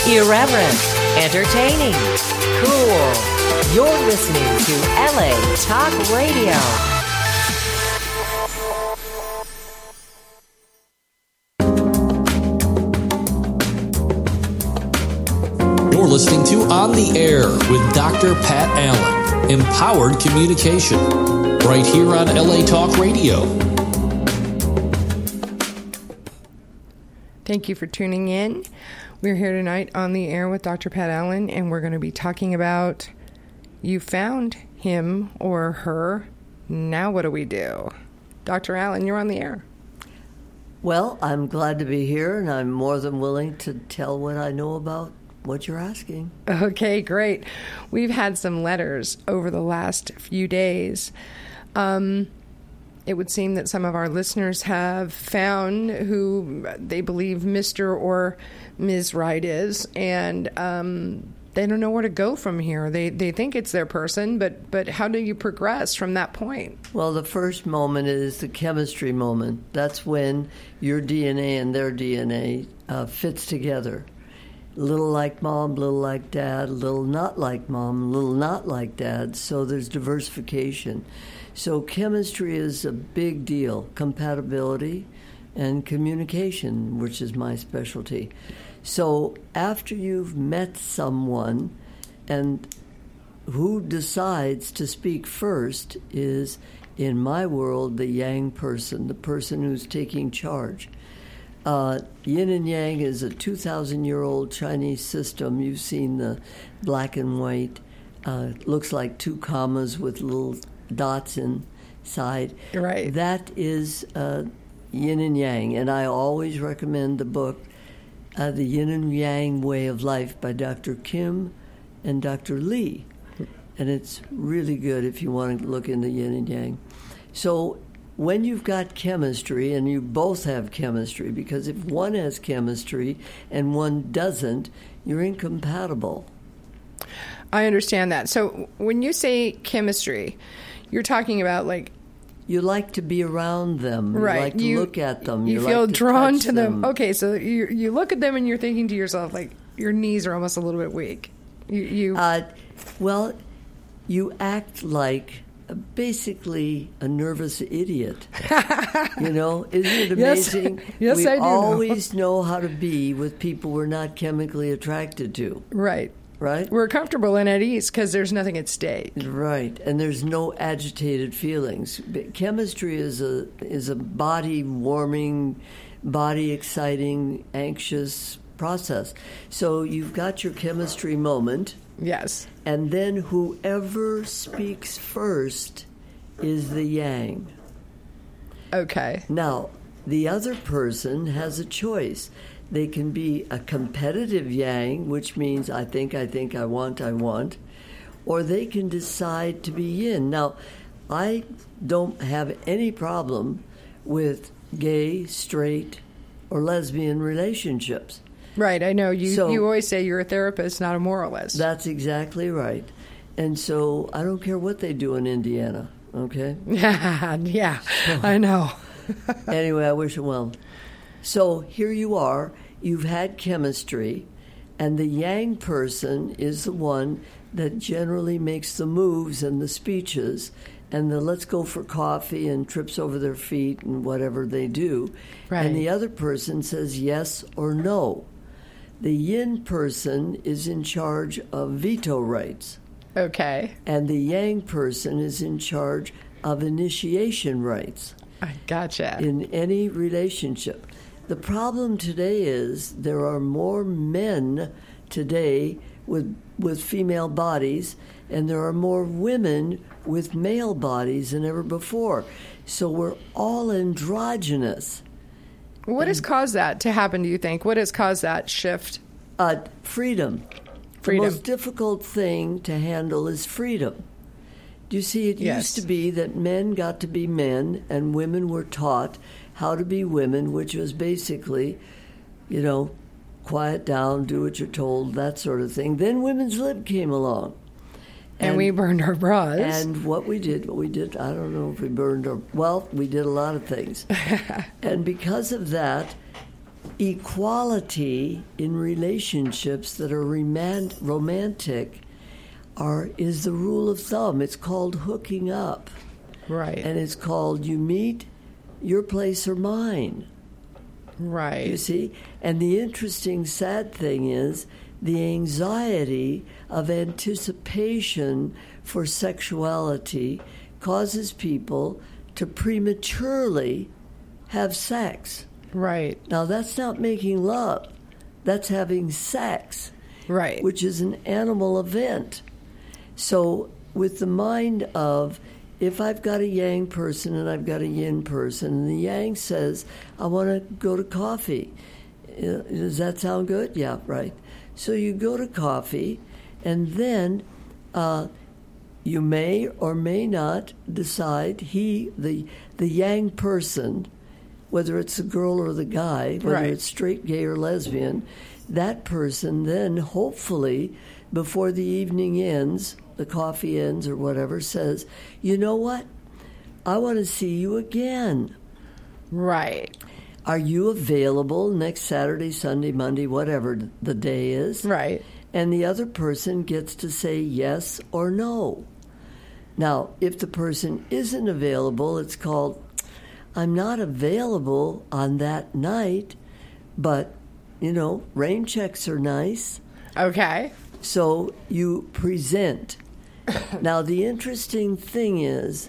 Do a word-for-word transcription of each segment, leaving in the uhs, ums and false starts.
Irreverent, entertaining, cool. You're listening to L A Talk Radio. You're listening to On the Air with Doctor Pat Allen, Empowered Communication, right here on L A Talk Radio. Thank you for tuning in. We're here tonight on the air with Doctor Pat Allen, and we're going to be talking about you found him or her. Now what do we do? Doctor Allen, you're on the air. Well, I'm glad to be here, and I'm more than willing to tell what I know about what you're asking. Okay, great. We've had some letters over the last few days. Um, it would seem that some of our listeners have found who they believe Mister or Miz Right is, and um, they don't know where to go from here. They they think it's their person, but but how do you progress from that point? Well, the first moment is the chemistry moment. That's when your D N A and their D N A uh, fits together. A little like mom, a little like dad, a little not like mom, a little not like dad. So there's diversification. So chemistry is a big deal. Compatibility and communication, which is my specialty. So after you've met someone, and who decides to speak first is, in my world, the yang person, the person who's taking charge. Uh, yin and yang is a two thousand year old Chinese system. You've seen the black and white. Uh, looks like two commas with little dots inside. Right. That is uh, yin and yang. And I always recommend the book, uh, The Yin and Yang Way of Life by Doctor Kim and Doctor Lee. And it's really good if you want to look into yin and yang. So when you've got chemistry, and you both have chemistry, because if one has chemistry and one doesn't, you're incompatible. I understand that. So when you say chemistry, you're talking about like... You like to be around them. You right. like to you, look at them. You, you feel like to drawn to them. them. Okay, so you you look at them and you're thinking to yourself, like, your knees are almost a little bit weak. You, you uh, Well, you act like basically a nervous idiot. You know, isn't it amazing? Yes, yes we I do always know. know how to be with people we're not chemically attracted to. Right. Right? We're comfortable and at ease because there's nothing at stake. Right, and there's no agitated feelings. Chemistry is a is a body warming, body exciting, anxious process. So you've got your chemistry moment. Yes. And then whoever speaks first is the yang. Okay. Now, the other person has a choice. They can be a competitive yang, which means I think, I think, I want, I want, or they can decide to be yin. Now, I don't have any problem with gay, straight, or lesbian relationships. Right, I know. You, so, you always say you're a therapist, not a moralist. That's exactly right. And so I don't care what they do in Indiana, okay? Yeah, yeah, so, I know. Anyway, I wish it well. So here you are, you've had chemistry, and the yang person is the one that generally makes the moves and the speeches and the let's go for coffee and trips over their feet and whatever they do. Right. And the other person says yes or no. The yin person is in charge of veto rights. Okay. And the yang person is in charge of initiation rights. I gotcha. In any relationship. The problem today is there are more men today with with female bodies, and there are more women with male bodies than ever before. So we're all androgynous. What and, has caused that to happen, do you think? What has caused that shift? Uh, freedom. Freedom. The most difficult thing to handle is freedom. Do you see, it yes. used to be that men got to be men and women were taught how to be women, which was basically, you know, quiet down, do what you're told, that sort of thing. Then women's lib came along. And, and we burned our bras. And what we did, what we did, I don't know if we burned our, well, we did a lot of things. And because of that, equality in relationships that are roman- romantic are is the rule of thumb. It's called hooking up. Right. And it's called you meet your place or mine. Right. You see? And the interesting, sad thing is the anxiety of anticipation for sexuality causes people to prematurely have sex. Right. Now, that's not making love. That's having sex. Right. Which is an animal event. So, with the mind of, if I've got a yang person and I've got a yin person, and the yang says, I want to go to coffee. Does that sound good? Yeah, right. So you go to coffee, and then uh, you may or may not decide he, the the yang person, whether it's the girl or the guy, whether Right. it's straight, gay, or lesbian, that person then hopefully, before the evening ends, the coffee ends or whatever, says, you know what? I want to see you again. Right. Are you available next Saturday, Sunday, Monday, whatever the day is? Right. And the other person gets to say yes or no. Now, if the person isn't available, it's called, I'm not available on that night, but, you know, rain checks are nice. Okay. So you present. Now, the interesting thing is,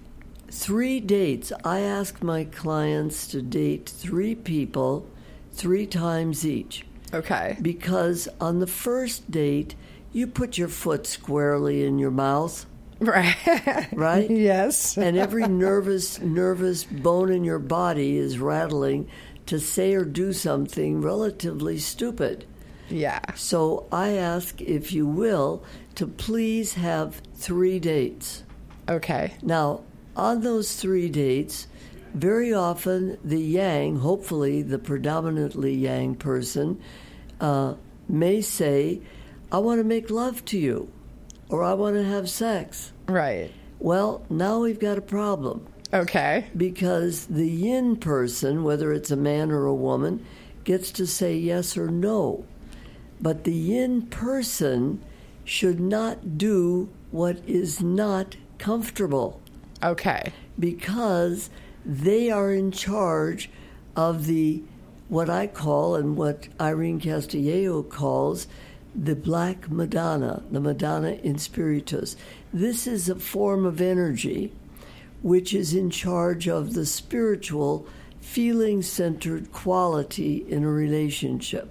three dates. I ask my clients to date three people three times each. Okay. Because on the first date, you put your foot squarely in your mouth, Right. right? Yes. And every nervous, nervous bone in your body is rattling to say or do something relatively stupid. Yeah. So I ask, if you will, to please have three dates. Okay. Now, on those three dates, very often the yang, hopefully the predominantly yang person, uh, may say, I want to make love to you, or I want to have sex. Right. Well, now we've got a problem. Okay. Because the yin person, whether it's a man or a woman, gets to say yes or no. But the yin person should not do what is not comfortable. Okay. Because they are in charge of the, what I call and what Irene Castillo calls, the Black Madonna, the Madonna in Spiritus. This is a form of energy which is in charge of the spiritual, feeling-centered quality in a relationship.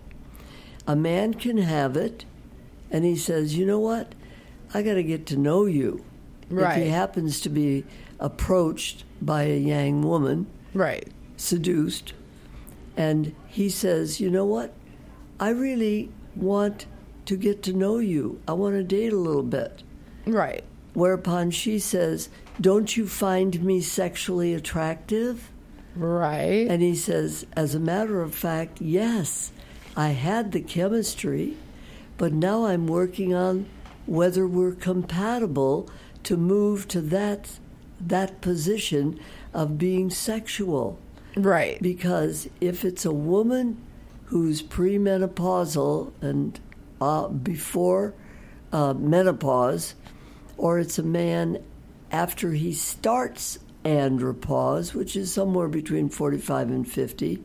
A man can have it, and he says, you know what? I got to get to know you. Right. If he happens to be approached by a yang woman, Right. seduced, and he says, you know what? I really want to get to know you. I want to date a little bit. Right. Whereupon she says, don't you find me sexually attractive? Right. And he says, as a matter of fact, yes, I had the chemistry, but now I'm working on whether we're compatible to move to that that position of being sexual. Right. Because if it's a woman who's premenopausal and uh, before uh, menopause, or it's a man after he starts andropause, which is somewhere between forty-five and fifty,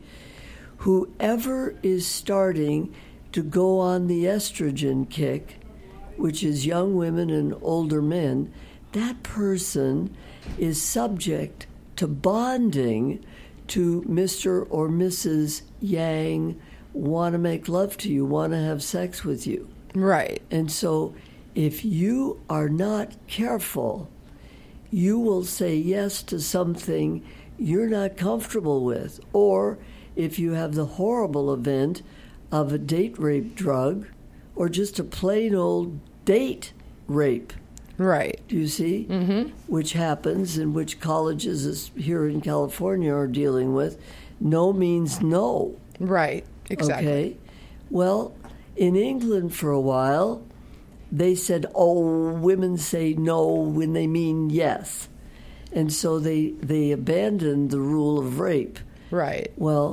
whoever is starting to go on the estrogen kick, which is young women and older men, that person is subject to bonding to Mister or Missus Yang, want to make love to you, want to have sex with you. Right. And so if you are not careful, you will say yes to something you're not comfortable with. Or if you have the horrible event of a date rape drug or just a plain old date rape. Right. Do you see? Mm-hmm. Which happens, and which colleges is here in California are dealing with. No means no. Right. Exactly. Okay? Well, in England for a while, they said, oh, women say no when they mean yes. And so they, they abandoned the rule of rape. Right. Well,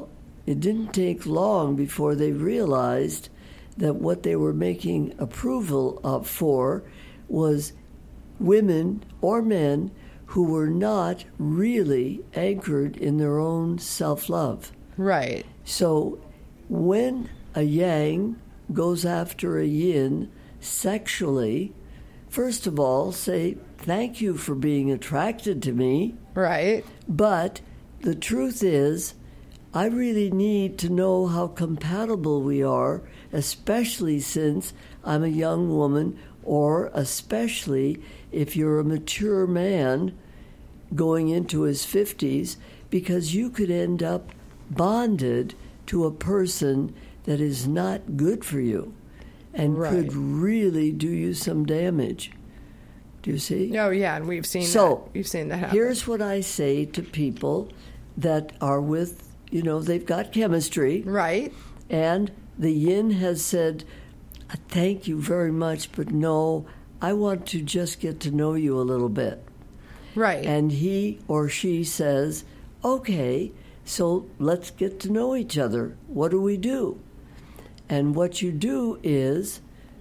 it didn't take long before they realized that what they were making approval of for was women or men who were not really anchored in their own self-love. Right. So when a yang goes after a yin sexually, first of all, say, thank you for being attracted to me. Right. But the truth is, I really need to know how compatible we are, especially since I'm a young woman, or especially if you're a mature man going into his fifties, because you could end up bonded to a person that is not good for you and Right. could really do you some damage. Do you see? Oh, yeah, and we've seen So, that. We've seen that happen. Here's what I say to people that are with, you know, they've got chemistry. Right. And the yin has said, thank you very much, but no, I want to just get to know you a little bit. Right. And he or she says, okay, so let's get to know each other. What do we do? And what you do is,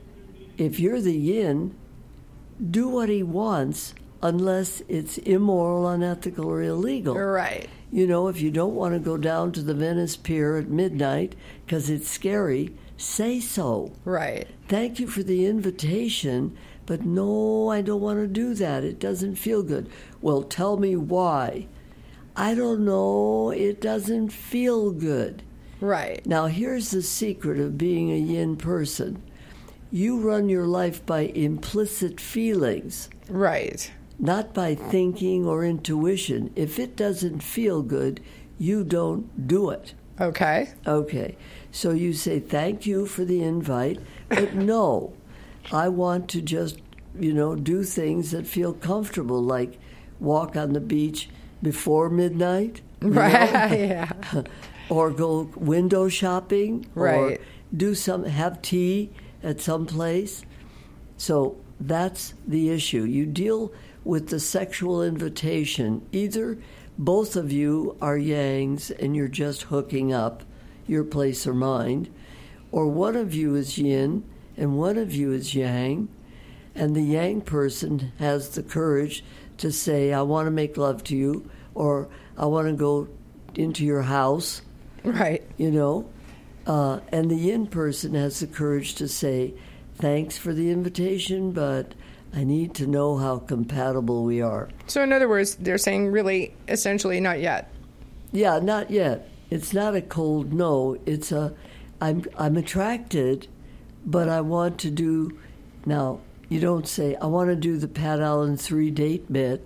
if you're the yin, do what he wants unless it's immoral, unethical, or illegal. Right. You know, if you don't want to go down to the Venice Pier at midnight because it's scary, say so. Right. Thank you for the invitation, but no, I don't want to do that. It doesn't feel good. Well, tell me why. I don't know. It doesn't feel good. Right. Now, here's the secret of being a yin person. You run your life by implicit feelings, Right. not by thinking or intuition. If it doesn't feel good, you don't do it. Okay. Okay. So you say, thank you for the invite, but no, I want to just, you know, do things that feel comfortable, like walk on the beach before midnight. you know? Right. Yeah. Or go window shopping, Right. or do some have tea at some place. So that's the issue. You deal with the sexual invitation. Either both of you are yangs and you're just hooking up, your place or mine, or one of you is yin and one of you is yang, and the yang person has the courage to say, I want to make love to you, or I want to go into your house. Right. You know, uh, and the yin person has the courage to say, thanks for the invitation, but I need to know how compatible we are. So, in other words, they're saying really, essentially, not yet. Yeah, not yet. It's not a cold no. It's a, I'm, I'm attracted, but I want to do, now, you don't say, I want to do the Pat Allen three-date bit.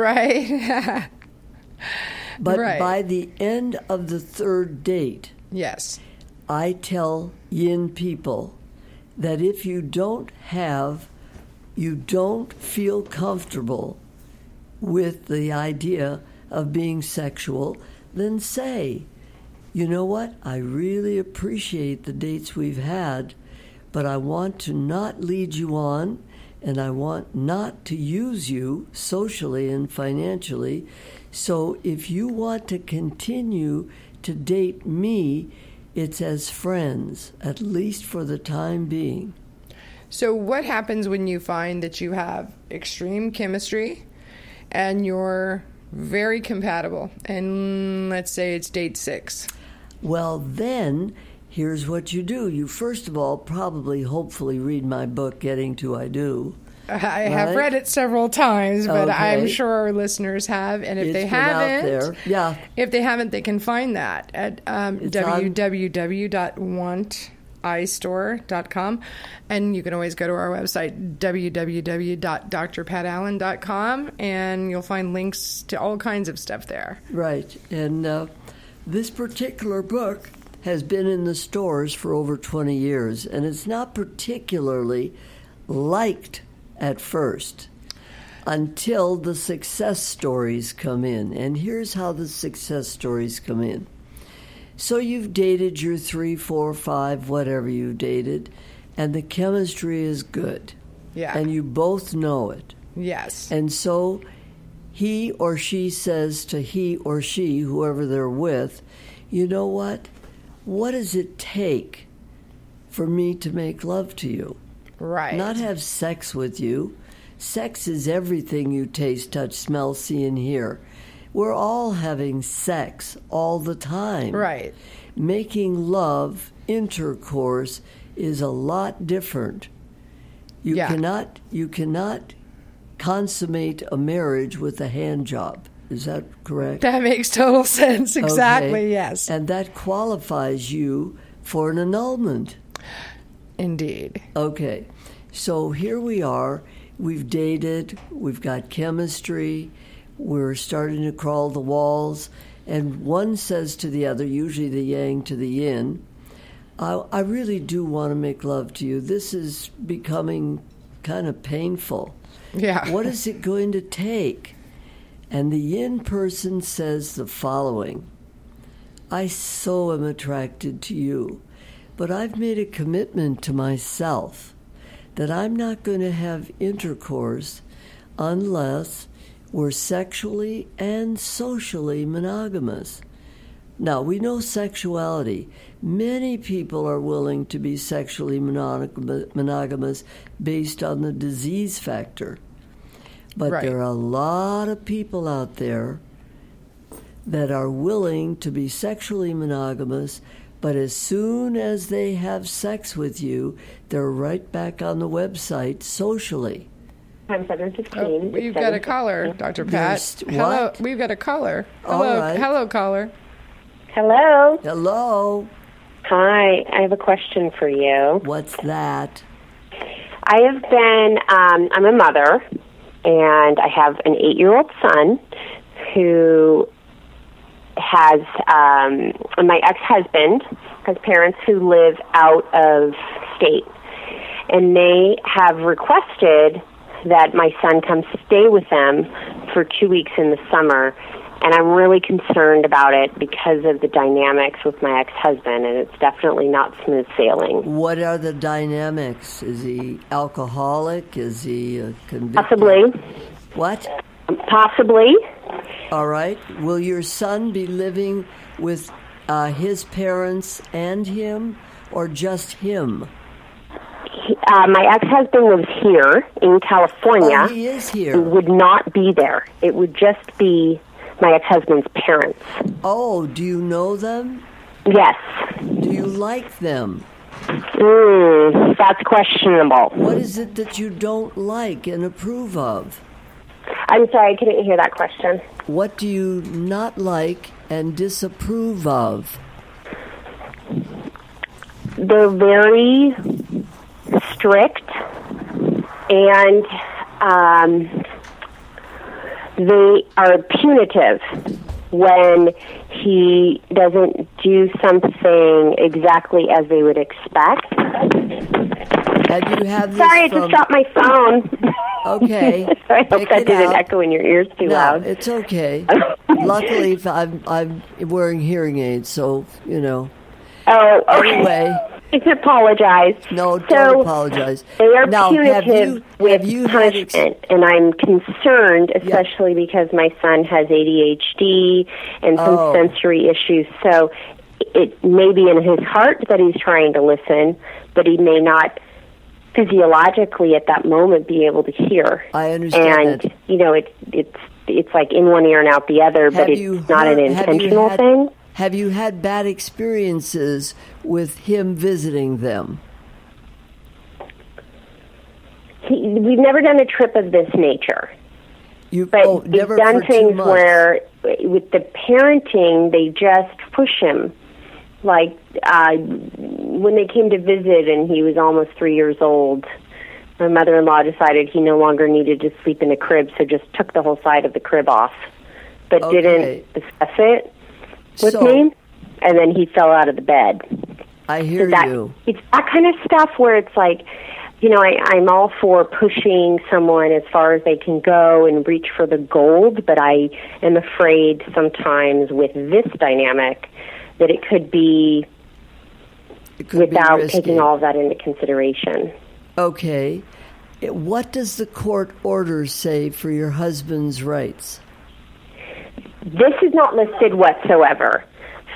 Right. But Right. by the end of the third date, Yes. I tell yin people that if you don't have, you don't feel comfortable with the idea of being sexual, then say, you know what, I really appreciate the dates we've had, but I want to not lead you on, and I want not to use you socially and financially. So if you want to continue to date me, it's as friends, at least for the time being. So, what happens when you find that you have extreme chemistry and you're very compatible? And let's say it's date six. Well, then, here's what you do. You, first of all, probably, hopefully, read my book, Getting to I Do. I have Right. read it several times, but Okay. I'm sure our listeners have. And if It's they been out haven't, there. Yeah. if they haven't, they can find that at um, It's on- w w w dot want i store dot com, and you can always go to our website w w w dot d r pat allen dot com, and you'll find links to all kinds of stuff there. Right. And uh, this particular book has been in the stores for over twenty years, and it's not particularly liked at first until the success stories come in. And here's how the success stories come in. So you've dated your three, four, five, whatever you dated, and the chemistry is good. Yeah. And you both know it. Yes. And so he or she says to he or she, whoever they're with, you know what? what does it take for me to make love to you? Right. Not have sex with you. Sex is everything you taste, touch, smell, see, and hear. We're all having sex all the time. Right. Making love, intercourse, is a lot different. You Yeah. cannot you cannot consummate a marriage with a hand job. Is that correct? That makes total sense. Exactly, Okay. yes. And that qualifies you for an annulment. Indeed. Okay. So here we are. We've dated. We've got chemistry. We're starting to crawl the walls. And one says to the other, usually the yang to the yin, I, I really do want to make love to you. This is becoming kind of painful. Yeah. What is it going to take? And the yin person says the following: I so am attracted to you, but I've made a commitment to myself that I'm not going to have intercourse unless we're sexually and socially monogamous. Now, we know sexuality. Many people are willing to be sexually monogam- monogamous based on the disease factor. But Right. there are a lot of people out there that are willing to be sexually monogamous, but as soon as they have sex with you, they're right back on the website socially. I'm seven fifteen. Oh, we've got a caller, Doctor Pat. There's- Hello, what? we've got a caller. All Hello, right. hello, caller. Hello. Hello, Hi. I have a question for you. what's that? I have been, um, I'm a mother, and I have an eight-year-old son who has, um, my ex-husband has parents who live out of state, and they have requested that my son come stay with them for two weeks in the summer, and I'm really concerned about it because of the dynamics with my ex-husband, and it's definitely not smooth sailing. What are the dynamics? Is he alcoholic? Is he a convicted? Possibly. What? Possibly. All right. Will your son be living with uh, his parents and him, or just him? He, uh, my ex-husband lives here in California. Oh, he is here. and would not be there. It would just be my ex-husband's parents. Oh, do you know them? Yes. Do you like them? Mm, that's questionable. What is it that you don't like and approve of? I'm sorry, I couldn't hear that question. What do you not like and disapprove of? They're very strict, and um, they are punitive when he doesn't do something exactly as they would expect. Have you had this Sorry, I from... just dropped my phone. Okay. I hope Pick that it didn't out. echo in your ears too No, loud. it's okay. Luckily, if I'm I'm wearing hearing aids, so you know. Oh, okay. Anyway. I apologize. No, don't so apologize. They are Now, have punitive you- with have you had ex- punishment, and I'm concerned, especially because my son has A D H D and some Oh. sensory issues. So it may be in his heart that he's trying to listen, but he may not physiologically at that moment be able to hear. I understand And that. you know, it's it's it's like in one ear and out the other, Have but it's you not heard- an have you intentional had- thing. Have you had bad experiences with him visiting them? He, we've never done a trip of this nature. You But oh, we've never done for two things months. where, with the parenting, they just push him. Like uh, when they came to visit, and he was almost three years old, my mother-in-law decided he no longer needed to sleep in a crib, so just took the whole side of the crib off, but Okay. didn't discuss it with So- me. And then he fell out of the bed. I hear that, you. It's that kind of stuff where it's like, you know, I, I'm all for pushing someone as far as they can go and reach for the gold, but I am afraid sometimes with this dynamic that it could be It could be without risky. taking all of that into consideration. Okay. What does the court order say for your husband's rights? This is not listed whatsoever.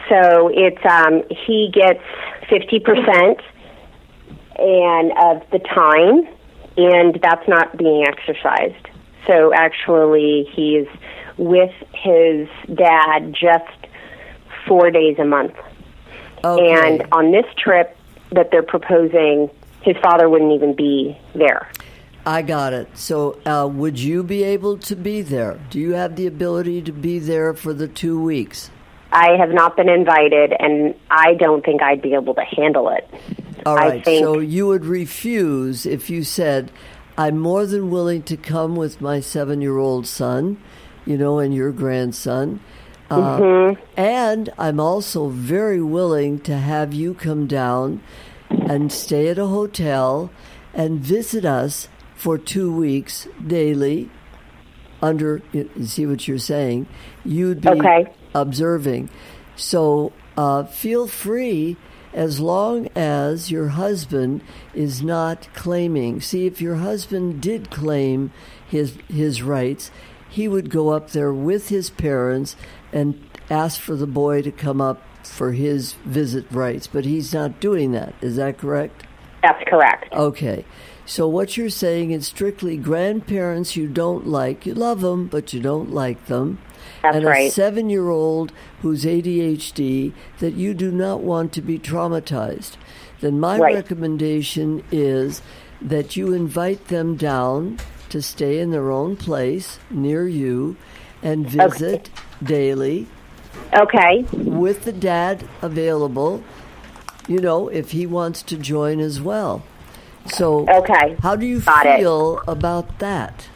So it's um, he gets fifty percent and of the time, and that's not being exercised. So actually, he's with his dad just four days a month. Okay. And on this trip that they're proposing, his father wouldn't even be there. I got it. So uh, would you be able to be there? Do you have the ability to be there for the two weeks? I have not been invited, and I don't think I'd be able to handle it. All right. I think, So you would refuse if you said, I'm more than willing to come with my seven-year-old son, you know, and your grandson. Uh, mm-hmm. And I'm also very willing to have you come down and stay at a hotel and visit us for two weeks daily. Under, you see what you're saying? You'd be okay. observing. So uh, feel free, as long as your husband is not claiming. See, if your husband did claim his his rights, he would go up there with his parents and ask for the boy to come up for his visit rights. But he's not doing that. Is that correct? That's correct. Okay. So what you're saying is strictly grandparents you don't like. You love them, but you don't like them. That's and right. a seven-year-old who's A D H D that you do not want to be traumatized. Then my right. recommendation is that you invite them down to stay in their own place near you and visit okay. daily. Okay. With the dad available, you know, if he wants to join as well. So okay. how do you Got feel it. about that?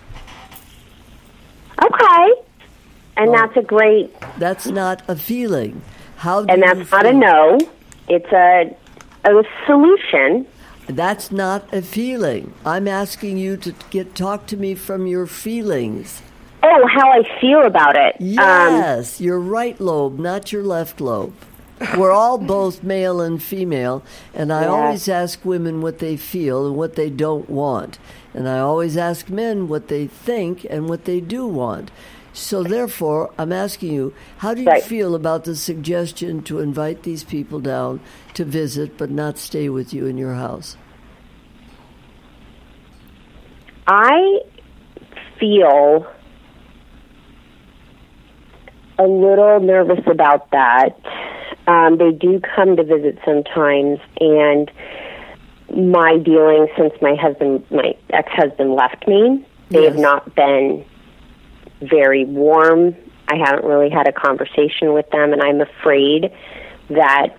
Okay. And Well, that's a great... That's not a feeling. How do And you that's not feel? a no. It's a, a solution. That's not a feeling. I'm asking you to get talk to me from your feelings. Oh, how I feel about it. Um, Yes, your right lobe, not your left lobe. We're all both male and female, and I Yeah. always ask women what they feel and what they don't want. And I always ask men what they think and what they do want. So therefore, I'm asking you, how do you Right. feel about the suggestion to invite these people down to visit but not stay with you in your house? I feel a little nervous about that. Um, they do come to visit sometimes, and my dealings since my husband, my ex-husband left me, they Yes. have not been very warm. I haven't really had a conversation with them, and I'm afraid that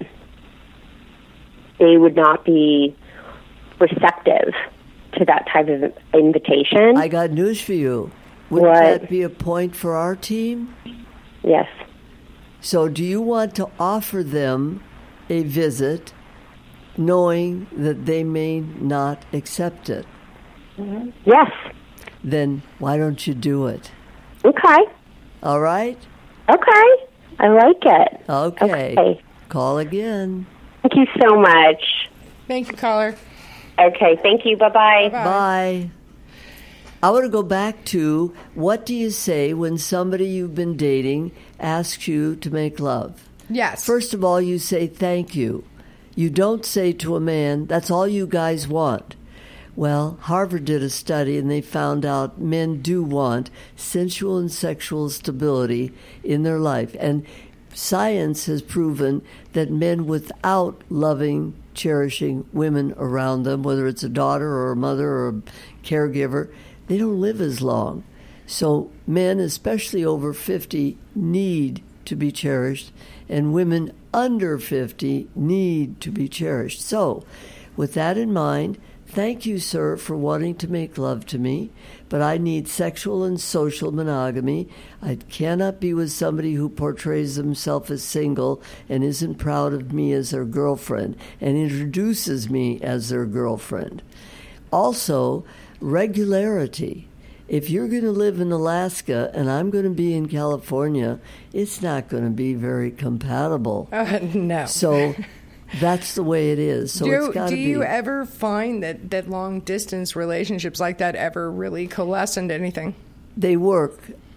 they would not be receptive to that type of invitation. I got news for you. Wouldn't What? that be a point for our team? Yes. So do you want to offer them a visit knowing that they may not accept it? Yes. Then why don't you do it? Okay. All right? Okay. I like it. Okay. Okay. Call again. Thank you so much. Thank you, caller. Okay. Thank you. Bye-bye. Bye. Bye. I want to go back to, what do you say when somebody you've been dating asks you to make love? Yes. First of all, you say thank you. You don't say to a man, that's all you guys want. Well, Harvard did a study and they found out men do want sensual and sexual stability in their life. And science has proven that men without loving, cherishing women around them, whether it's a daughter or a mother or a caregiver, they don't live as long. So men, especially over fifty, need to be cherished, and women under fifty need to be cherished. So with that in mind, thank you, sir, for wanting to make love to me, but I need sexual and social monogamy. I cannot be with somebody who portrays himself as single and isn't proud of me as their girlfriend and introduces me as their girlfriend. Also, regularity. If you're going to live in Alaska and I'm going to be in California, it's not going to be very compatible. Uh, no. So that's the way it is. So do it's got to do be. you ever find that, that long distance relationships like that ever really coalesce into anything? They work.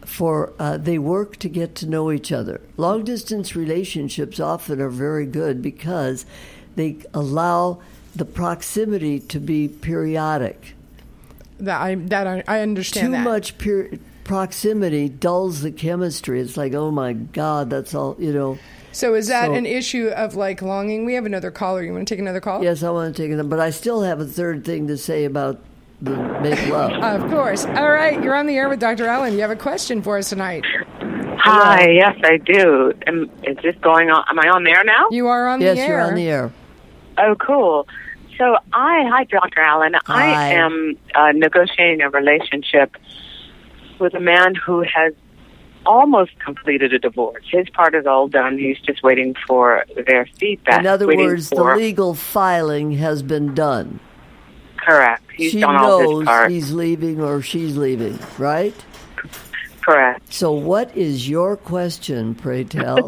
for uh, they work to get to know each other. Long distance relationships often are very good because they allow the proximity to be periodic. That I that I, I understand. Too that. much per- proximity dulls the chemistry. It's like, oh my God, that's all, you know. So is that So- an issue of like longing? We have another caller. You want to take another call? Yes, I want to take it, but I still have a third thing to say about the make love. Of course. All right, you're on the air with Doctor Ellen. You have a question for us tonight. Hi, yes, I do. Am, is this going on? Am I on the air now? You are on Yes, the air. you're on the air. Oh, cool. So I, hi, Doctor Allen. Hi. I am uh, negotiating a relationship with a man who has almost completed a divorce. His part is all done. He's just waiting for their feedback. In other waiting words, for, the legal filing has been done. Correct. He's she done all his knows part. he's leaving or she's leaving, right? Correct. So what is your question, pray tell?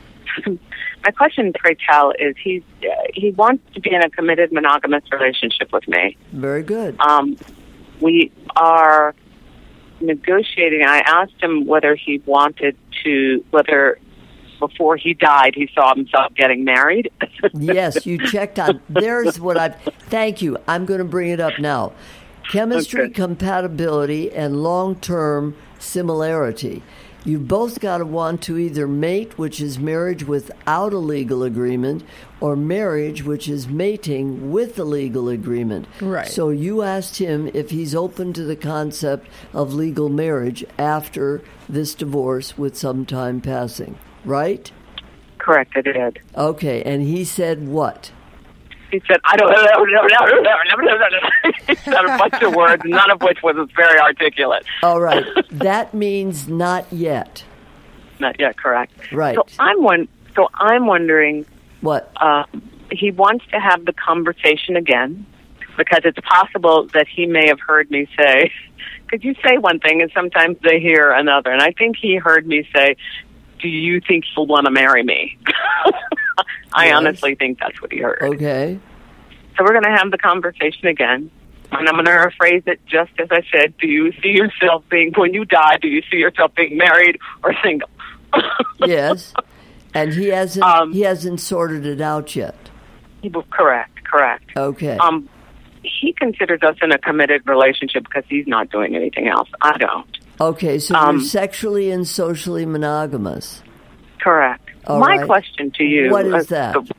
My question, pray tell, is he's, uh, he wants to be in a committed monogamous relationship with me. Very good. Um, we are negotiating. I asked him whether he wanted to, whether before he died he saw himself getting married. Yes, you checked on. There's what I. Thank you. I'm going to bring it up now. Chemistry, Okay. compatibility, and long-term similarity. You both got to want to either mate, which is marriage without a legal agreement, or marriage, which is mating with a legal agreement. Right. So you asked him if he's open to the concept of legal marriage after this divorce with some time passing, right? Correct, I did. Okay, and he said what? He said, I don't know. He said a bunch of words, none of which was very articulate. All right, that means not yet. Not yet, correct. Right. So I'm one. So I'm wondering. What? Uh, he wants to have the conversation again because it's possible that he may have heard me say, "Could you say one thing?" And sometimes they hear another. And I think he heard me say, "Do you think you'll want to marry me?" I Yes. honestly think that's what he heard. Okay. So we're going to have the conversation again. And I'm going to rephrase it just as I said. Do you see yourself being, when you die, do you see yourself being married or single? Yes. And he hasn't Um, he hasn't sorted it out yet. Correct, correct. Okay. Um, he considers us in a committed relationship because he's not doing anything else. I don't. Okay, so um, you're sexually and socially monogamous. Correct. All My right. question to you. What is uh, that?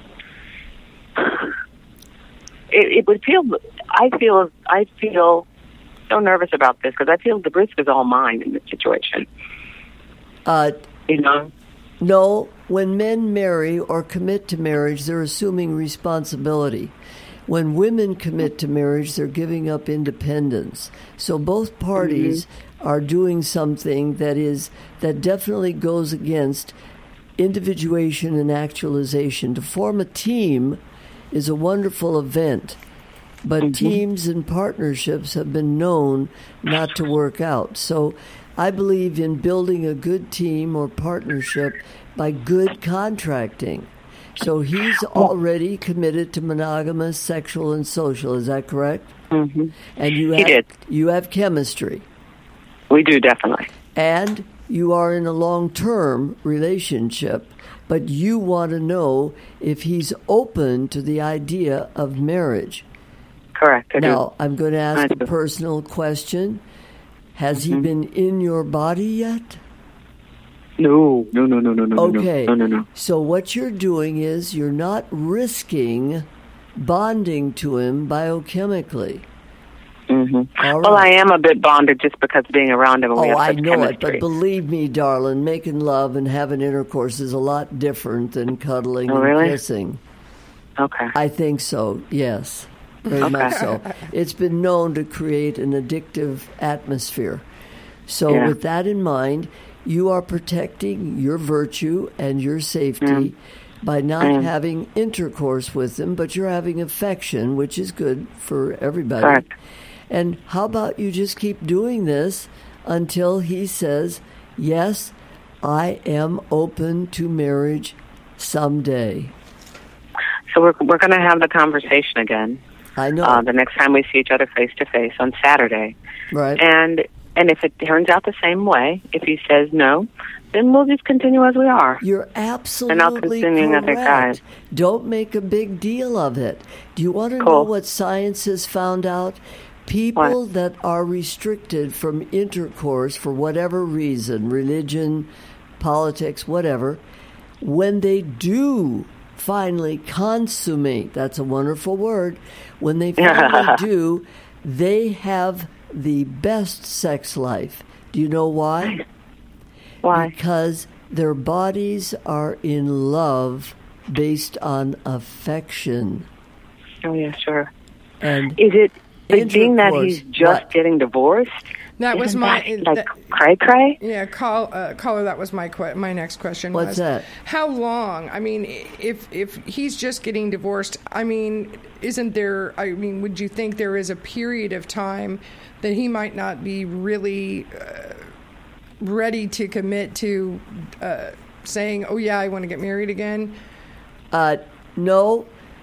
It, it would feel. I feel. I feel so nervous about this because I feel the risk is all mine in this situation. Uh, You know. no, when men marry or commit to marriage, they're assuming responsibility. When women commit to marriage, they're giving up independence. So both parties Mm-hmm. are doing something that is that definitely goes against individuation and actualization. To form a team is a wonderful event, but Mm-hmm. teams and partnerships have been known not to work out. So I believe in building a good team or partnership by good contracting. So he's already committed to monogamous, sexual, and social. Is that correct? Mm-hmm. And you He have did. you have chemistry, We do definitely. and you are in a long-term relationship. But you want to know if he's open to the idea of marriage. Correct. I Now, I'm going to ask I a do. personal question. Has Mm-hmm. he been in your body yet? do. No. No. No. No. No. No. Okay. No. No. No. So what you're doing is you're not risking bonding to him biochemically. Mm-hmm. All Well, I right. am a bit bonded just because being around him. And we Oh, have I such know it, chemistry. but believe me, darling, making love and having intercourse is a lot different than cuddling Oh, and really? kissing. Okay. I think so, yes. Very much so. It's been known to create an addictive atmosphere. So Yeah. with that in mind, you are protecting your virtue and your safety Mm. by not Mm. having intercourse with them, but you're having affection, which is good for everybody. Correct. And how about you just keep doing this until he says, yes, I am open to marriage someday. So we're we're going to have the conversation again I know, uh, the next time we see each other face to face on Saturday, right? and And if it turns out the same way, if he says no, then we'll just continue as we are. You're absolutely and I'll continue correct. Other guys. Don't make a big deal of it. Do you want to cool. know what science has found out? People what? that are restricted from intercourse for whatever reason, religion, politics, whatever, when they do finally consummate, that's a wonderful word, when they finally do, they have the best sex life. Do you know why? Why? Because their bodies are in love based on affection. Oh, yeah, sure. And is it being that he's just what? getting divorced? That was Isn't my that, like cray cray. Yeah, call uh, caller. That was my que- my next question. What's was, that? How long? I mean, if if he's just getting divorced, I mean, isn't there? I mean, would you think there is a period of time that he might not be really uh, ready to commit to uh, saying, "Oh yeah, I want to get married again"? Uh, no.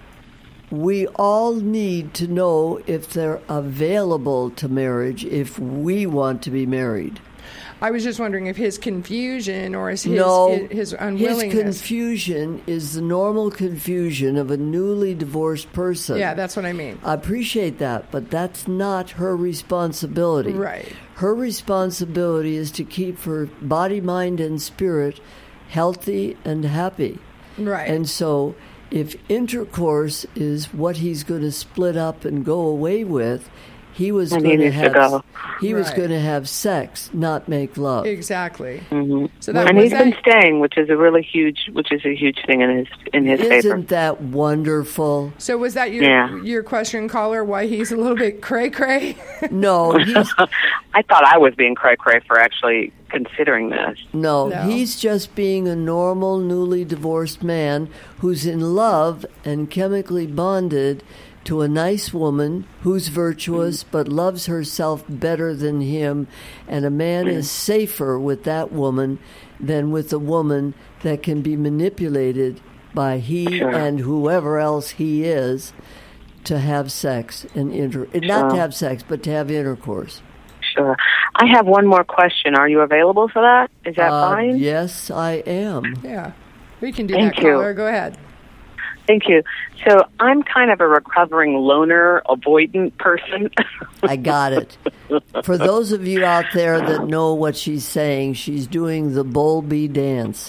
We all need to know if they're available to marriage if we want to be married. I was just wondering if his confusion or is his, no, his, his unwillingness. His confusion is the normal confusion of a newly divorced person. Yeah, that's what I mean. I appreciate that, but that's not her responsibility. Right. Her responsibility is to keep her body, mind, and spirit healthy and happy. Right. And so if intercourse is what he's going to split up and go away with, he was and going he to have to go. he was Right. going to have sex, not make love. Exactly. Mm-hmm. So that and was he's that, been staying, which is a really huge, which is a huge thing in his in his Isn't favor. that wonderful? So was that your Yeah. your question, caller? Why he's a little bit cray cray? No, he's I thought I was being cray cray for actually considering this. no, No. he's just being a normal, newly divorced man who's in love and chemically bonded to a nice woman who's virtuous but loves herself better than him, and a man is safer with that woman than with a woman that can be manipulated by he Sure. and whoever else he is to have sex and inter not to Sure. have sex but to have intercourse. Sure. I have one more question. Are you available for that? Is that Uh, fine? Yes, I am. Yeah, we can do Thank that, you. caller. Go ahead. Thank you. So I'm kind of a recovering loner, avoidant person. I got it. For those of you out there that know what she's saying, she's doing the Bowlby dance.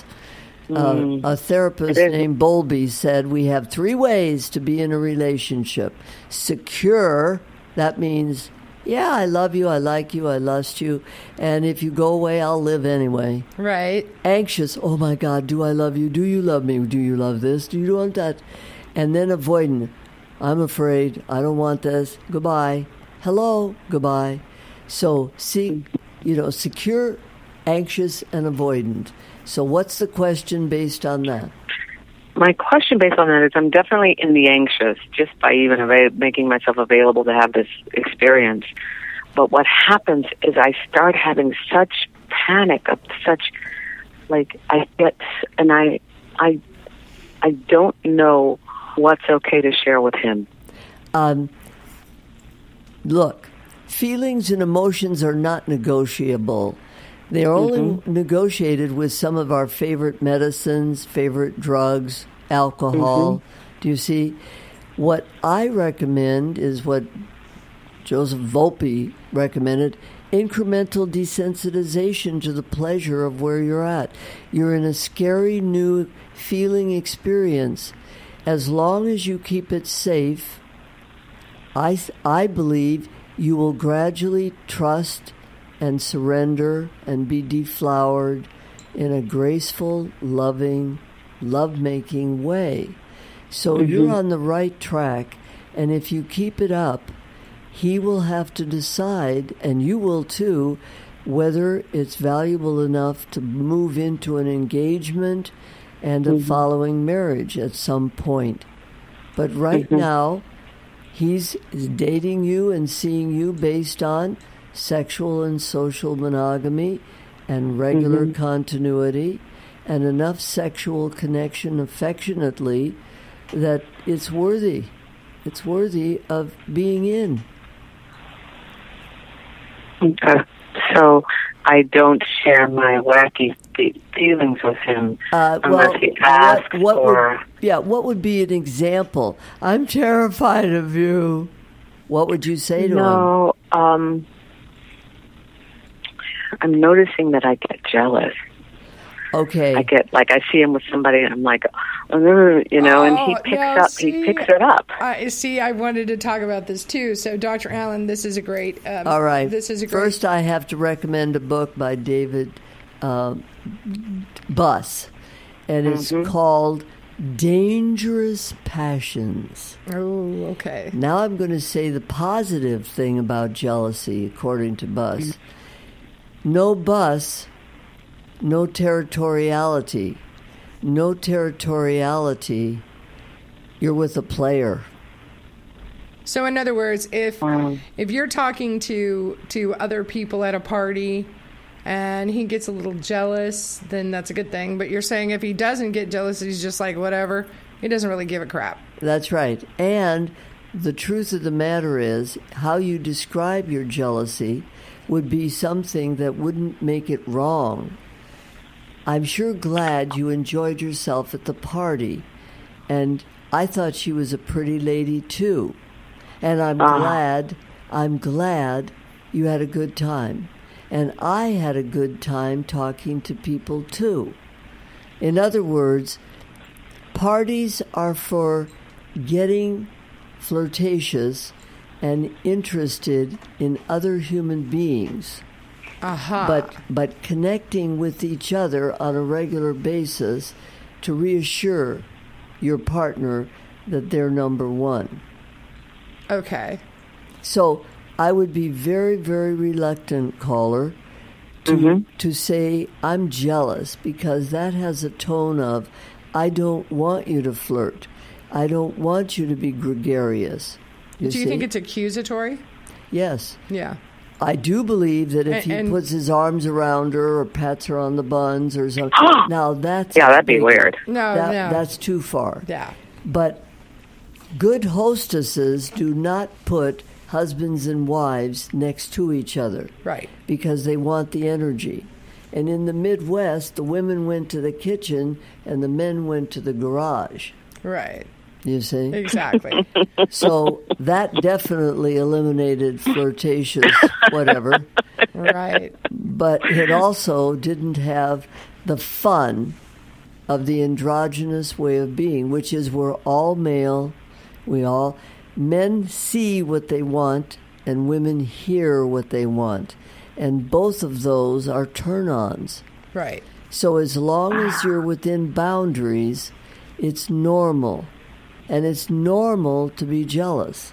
Uh, a therapist It is. named Bowlby said we have three ways to be in a relationship. Secure, that means, yeah, I love you, I like you, I lust you, and if you go away, I'll live anyway. Right. Anxious, oh my God, do I love you? Do you love me? Do you love this? Do you want that? And then avoidant, I'm afraid, I don't want this, goodbye. Hello, goodbye. So, see, you know, secure, anxious, and avoidant. So what's the question based on that? My question based on that is I'm definitely in the anxious just by even ava- making myself available to have this experience. But what happens is I start having such panic, of such, like, I get, and I, I, I don't know what's okay to share with him. Um, look, feelings and emotions are not negotiable. They are only Mm-hmm. negotiated with some of our favorite medicines, favorite drugs, alcohol. Mm-hmm. Do you see? What I recommend is what Joseph Volpe recommended, incremental desensitization to the pleasure of where you're at. You're in a scary new feeling experience. As long as you keep it safe, I, I believe you will gradually trust and surrender and be deflowered in a graceful, loving, love-making way. So Mm-hmm. you're on the right track, and if you keep it up, he will have to decide, and you will too, whether it's valuable enough to move into an engagement and a Mm-hmm. following marriage at some point. But right Mm-hmm. now, he's dating you and seeing you based on sexual and social monogamy and regular Mm-hmm. continuity and enough sexual connection affectionately that it's worthy. It's worthy of being in. Okay. so I don't share my wacky fe- feelings with him Uh, unless well, he asks what, what or... would, yeah, what would be an example? I'm terrified of you. What would you say to him? No, um, I'm noticing that I get jealous. Okay. I get, like, I see him with somebody, and I'm like, oh, you know, and he Oh, picks now, up, see, he picks it up. I see. I wanted to talk about this too. So, Doctor Allen, this is a great. Um, All right. This is a great. First, I have to recommend a book by David uh, Buss, and it's Mm-hmm. called Dangerous Passions. Oh, okay. Now I'm going to say the positive thing about jealousy, according to Buss. No bus, no territoriality. No territoriality, you're with a player. So, in other words, if if you're talking to to other people at a party, and he gets a little jealous, then that's a good thing. But you're saying if he doesn't get jealous, he's just like whatever. He doesn't really give a crap. That's right. And the truth of the matter is, how you describe your jealousy would be something that wouldn't make it wrong. I'm sure glad you enjoyed yourself at the party, and I thought she was a pretty lady too. And I'm Uh-huh. glad, I'm glad you had a good time. And I had a good time talking to people too. In other words, parties are for getting flirtatious and interested in other human beings. Aha. But but connecting with each other on a regular basis to reassure your partner that they're number one. Okay. So I would be very, very reluctant, caller, to Mm-hmm. to say I'm jealous, because that has a tone of I don't want you to flirt. I don't want you to be gregarious. You Do you see? think it's accusatory? Yes. Yeah. I do believe that if And- he and- puts his arms around her or pats her on the buns or something, now that's Yeah, that'd be big- weird. No, that- no. That's too far. Yeah. But good hostesses do not put husbands and wives next to each other Right. because they want the energy. And in the Midwest, the women went to the kitchen and the men went to the garage. Right. You see? Exactly. So that definitely eliminated flirtatious whatever. Right. But it also didn't have the fun of the androgynous way of being, which is we're all male. We all, men see what they want and women hear what they want. And both of those are turn-ons. Right. So as long as you're within boundaries, it's normal. And it's normal to be jealous.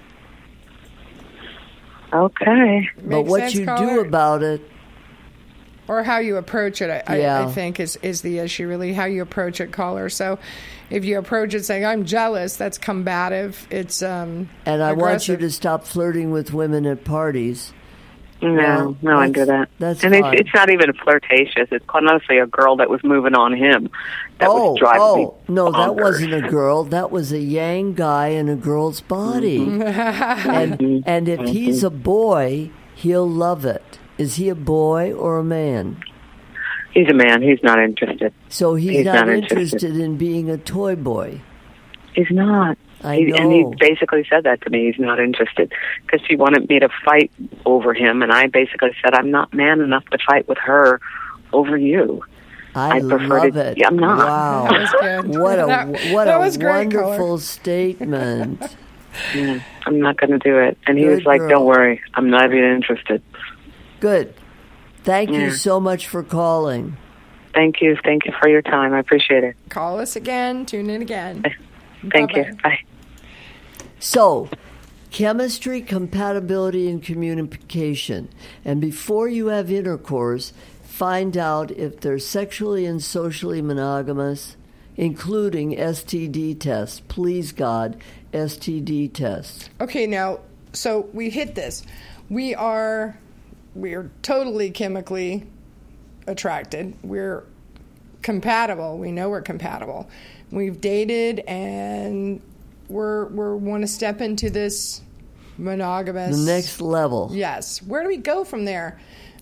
Okay. But Makes what sense, you caller? do about it, Or how you approach it, I, I, I Yeah. think, is, is the issue, really, how you approach it, caller. So if you approach it saying, I'm jealous, that's combative. It's um, and I want you aggressive. to stop flirting with women at parties. No, Well, no, I do that's- that. that's and it's, fine. it's not even flirtatious. It's quite honestly a girl that was moving on him that oh, was driving oh, me no, that bonkers. wasn't a girl. That was a yang guy in a girl's body. Mm-hmm. and and if he's a boy, he'll love it. Is he a boy or a man? He's a man. He's not interested. So he's, He's not, not interested. interested. in being a toy boy. He's not. I he, And he know. basically said that to me. He's not interested because he wanted me to fight over him, and I basically said, I'm not man enough to fight with her over you. I, I prefer love to- it. Yeah, I'm not. Wow. That was good. What a That- what that a was great, caller. wonderful statement. Yeah, I'm not going to do it. And he Good was like, girl. don't worry. I'm not even interested. Good. Thank you Yeah. so much for calling. Thank you. Thank you for your time. I appreciate it. Call us again. Tune in again. Thank Bye-bye. you. Bye. So, chemistry, compatibility, and communication. And before you have intercourse, find out if they're sexually and socially monogamous, including S T D tests. Please, God, S T D tests. Okay, now, so we hit this. We are, we are totally chemically attracted. We're compatible. We know we're compatible. We've dated, and we're we're want to step into this monogamous. The next level. Yes. Where do we go from there?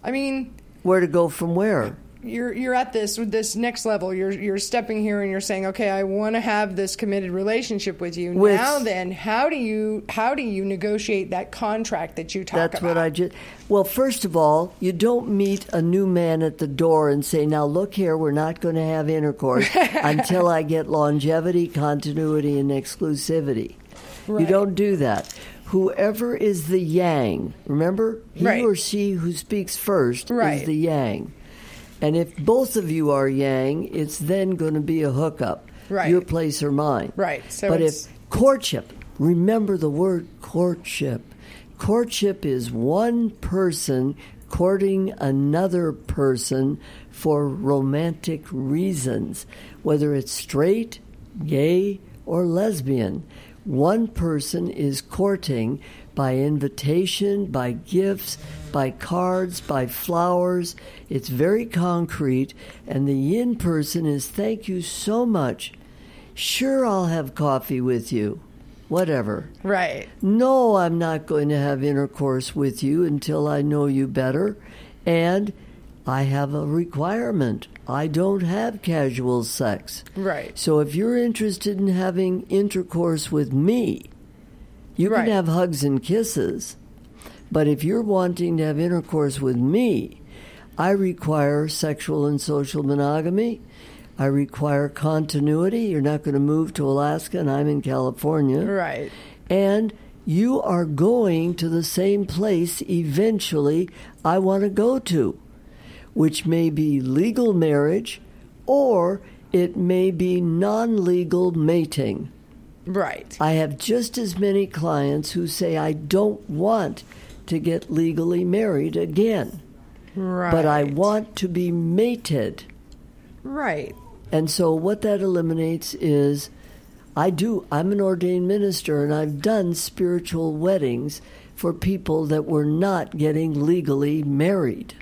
I mean, where to go from where? You're you're at this this next level. You're you're stepping here and you're saying, okay, I want to have this committed relationship with you. With, now then, how do you how do you negotiate that contract that you talk that's about? That's what I just. Well, first of all, you don't meet a new man at the door and say, "Now look here, we're not going to have intercourse until I get longevity, continuity, and exclusivity." Right. You don't do that. Whoever is the yang, remember, he right. or she who speaks first right. is the yang. And if both of you are yang, it's then going to be a hookup. Right. Your place or mine. Right. So but it's, if courtship, remember the word courtship. Courtship is one person courting another person for romantic reasons, whether it's straight, gay, or lesbian. One person is courting by invitation, by gifts, by cards, by flowers. It's very concrete. And the yin person is, thank you so much. Sure, I'll have coffee with you. Whatever. Right. No, I'm not going to have intercourse with you until I know you better. And I have a requirement. I don't have casual sex. Right. So if you're interested in having intercourse with me, you right. can have hugs and kisses. But if you're wanting to have intercourse with me, I require sexual and social monogamy. I require continuity. You're not going to move to Alaska and I'm in California. Right. And you are going to the same place eventually I want to go to, which may be legal marriage or it may be non-legal mating. Right. I have just as many clients who say, I don't want to get legally married again. Right. But I want to be mated. Right. And so what that eliminates is, I do, I'm an ordained minister, and I've done spiritual weddings for people that were not getting legally married.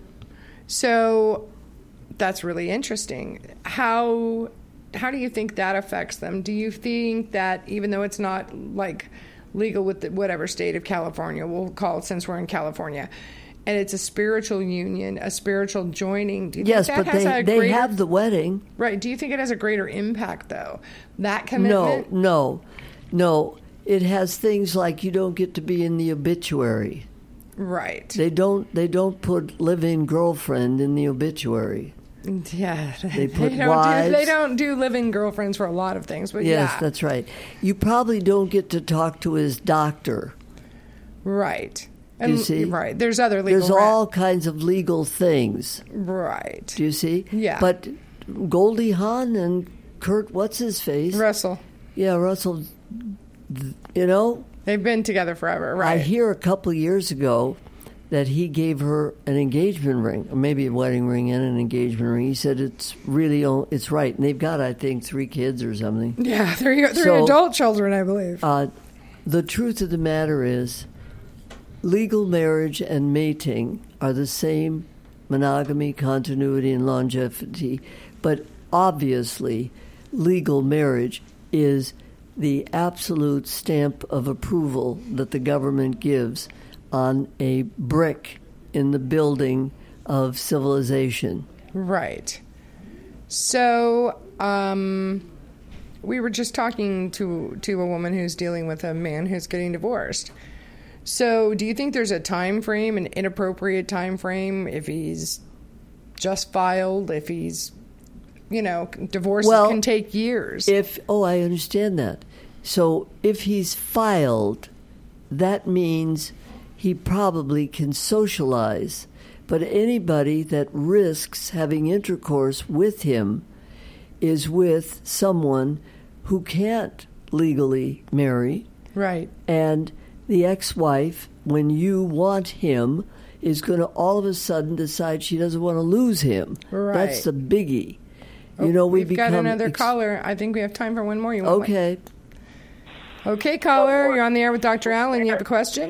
So that's really interesting. How how do you think that affects them? Do you think that even though it's not like legal with the, whatever state of California, we'll call it since we're in California, and it's a spiritual union, a spiritual joining, do you yes, think that but has they, a they greater, have the wedding. Right. Do you think it has a greater impact, though, that commitment? No, no, no. It has things like you don't get to be in the obituary. Right. They don't. They don't put live-in girlfriend in the obituary. Yeah, they put they don't wives. Do, they don't do live-in girlfriends for a lot of things, but yes, yeah. that's right. You probably don't get to talk to his doctor. Right. Do you and, see? Right. There's other legal. There's all kinds of legal things. Right. Do you see? Yeah. But Goldie Hawn and Kurt, what's his face? Russell. Yeah, Russell. You know. They've been together forever, right? I hear a couple of years ago that he gave her an engagement ring, or maybe a wedding ring and an engagement ring. He said it's really, it's right. And they've got, I think, three kids or something. Yeah, three, three so, adult children, I believe. Uh, the truth of the matter is, legal marriage and mating are the same monogamy, continuity, and longevity. But obviously, legal marriage is the absolute stamp of approval that the government gives on a brick in the building of civilization. Right. So, um, we were just talking to to a woman who's dealing with a man who's getting divorced. So, do you think there's a time frame, an inappropriate time frame, if he's just filed, if he's, you know, divorces well, can take years? If oh, I understand that. So, if he's filed, that means he probably can socialize. But anybody that risks having intercourse with him is with someone who can't legally marry. Right. And the ex-wife, when you want him, is going to all of a sudden decide she doesn't want to lose him. Right. That's the biggie. Oh, you know, we we've become got another ex- caller. I think we have time for one more. You want Okay. One? Okay, caller, you're on the air with Doctor Allen. You have a question?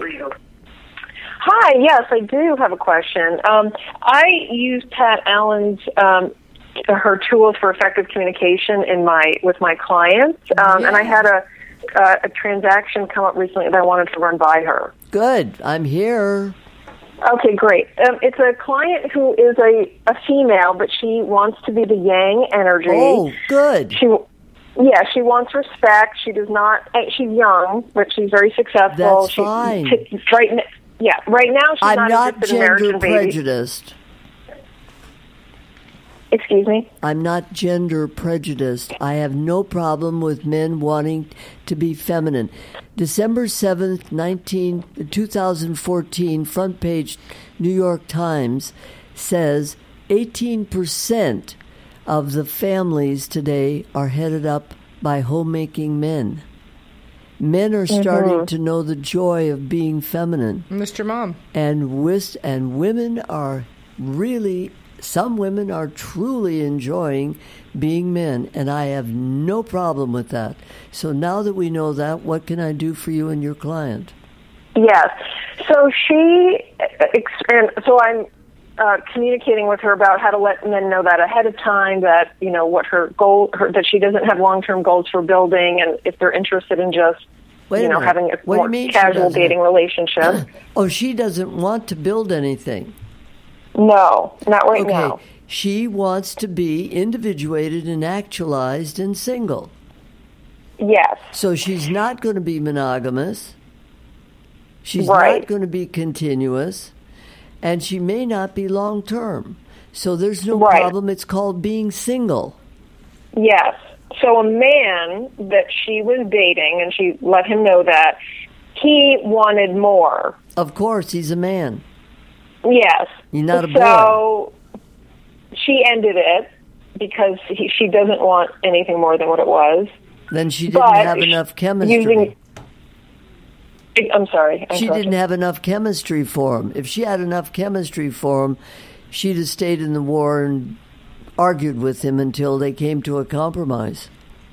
Hi, yes, I do have a question. Um, I use Pat Allen's um, her tools for effective communication in my with my clients, um, yeah. and I had a, a a transaction come up recently that I wanted to run by her. Good. I'm here. Okay, great. Um, it's a client who is a, a female, but she wants to be the yang energy. Oh, good. She, yeah, she wants respect. She does not. She's young, but she's very successful. That's she, fine. T- right, n- yeah, right now she's I'm not, not interested in marriage gender and babies. prejudiced. Excuse me? I'm not gender prejudiced. I have no problem with men wanting to be feminine. December seventh, nineteen, twenty fourteen, front page New York Times says eighteen percent of the families today are headed up by homemaking men. Men are starting Mm-hmm. to know the joy of being feminine. Mister Mom. And wis- and women are really, some women are truly enjoying being men, and I have no problem with that. So now that we know that, what can I do for you and your client? Yes. So she, and so I'm uh, communicating with her about how to let men know that ahead of time, that, you know, what her goal, her, that she doesn't have long-term goals for building, and if they're interested in just, Wait you a know, minute. having a What do you more mean she casual doesn't? dating relationship. Oh, she doesn't want to build anything. No, not right Okay. now. She wants to be individuated and actualized and single. Yes. So she's not going to be monogamous. She's Right. not going to be continuous. And she may not be long term. So there's no Right. problem. It's called being single. Yes. So a man that she was dating, and she let him know that, he wanted more. Of course, he's a man. Yes. You're not a boy. So she ended it because he, she doesn't want anything more than what it was. Then she didn't But have enough chemistry. Using, I'm sorry. I'm she correcting. didn't have enough chemistry for him. If she had enough chemistry for him, she'd have stayed in the war and argued with him until they came to a compromise.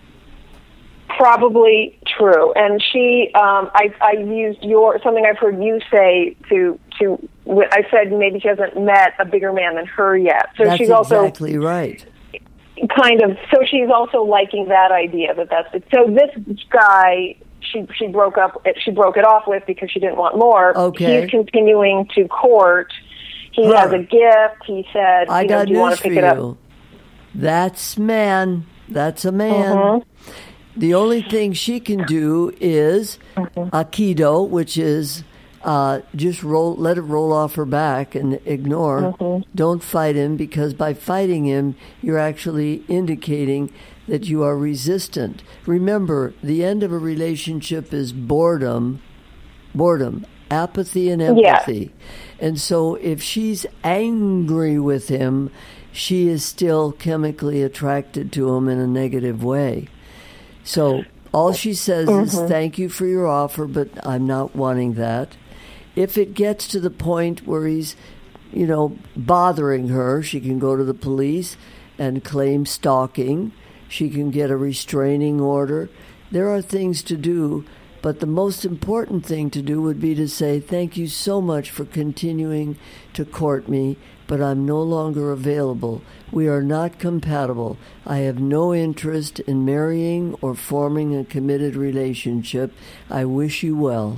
Probably true. And she, um, I, I used your something I've heard you say to to. I said maybe she hasn't met a bigger man than her yet. So That's she's also exactly right. kind of. So she's also liking that idea that that's it. So this guy, she she broke up. She broke it off with because she didn't want more. Okay. He's continuing to court. He Her. has a gift. He said, I you know, got do you want news to for pick it up? you. That's man. That's a man. Mhm. The only thing she can do is Mhm. Aikido, which is uh, just roll, let it roll off her back and ignore. Mhm. Don't fight him, because by fighting him, you're actually indicating that you are resistant. Remember, the end of a relationship is boredom, boredom, apathy, and empathy. And so if she's angry with him, she is still chemically attracted to him in a negative way. So all she says is, thank you for your offer, but I'm not wanting that. If it gets to the point where he's, you know, bothering her, she can go to the police and claim stalking. She can get a restraining order. There are things to do, but the most important thing to do would be to say, thank you so much for continuing to court me, but I'm no longer available. We are not compatible. I have no interest in marrying or forming a committed relationship. I wish you well.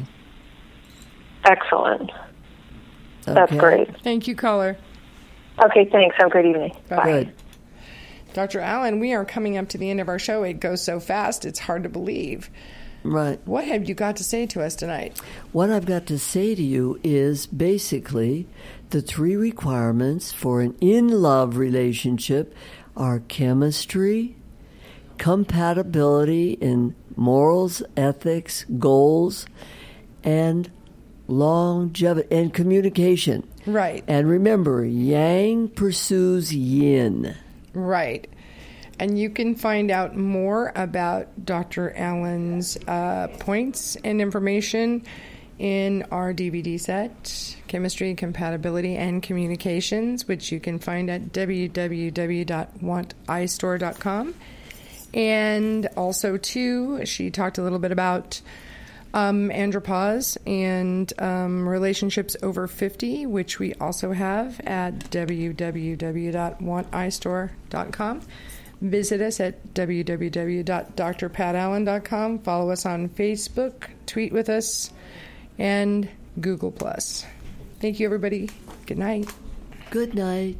Excellent. That's Okay? great. Thank you, caller. Okay, thanks. Have a great evening. Bye. Good. Doctor Allen, we are coming up to the end of our show. It goes so fast, it's hard to believe. Right. What have you got to say to us tonight? What I've got to say to you is basically the three requirements for an in-love relationship are chemistry, compatibility in morals, ethics, goals, and longevity and communication. Right. And remember, yang pursues yin. Right. And you can find out more about Doctor Allen's uh, points and information in our D V D set, Chemistry, Compatibility, and Communications, which you can find at w w w dot want i store dot com. And also, too, she talked a little bit about um, andropause and um, relationships over fifty, which we also have at w w w dot want i store dot com. Visit us at w w w dot dr pat allen dot com. Follow us on Facebook, tweet with us, and Google Plus. Thank Thank you, everybody. Good night. Good night.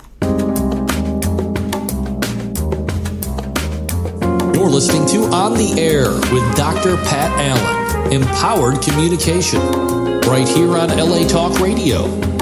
You're listening to On the Air with Doctor Pat Allen, Empowered Communication, right here on L A Talk Radio.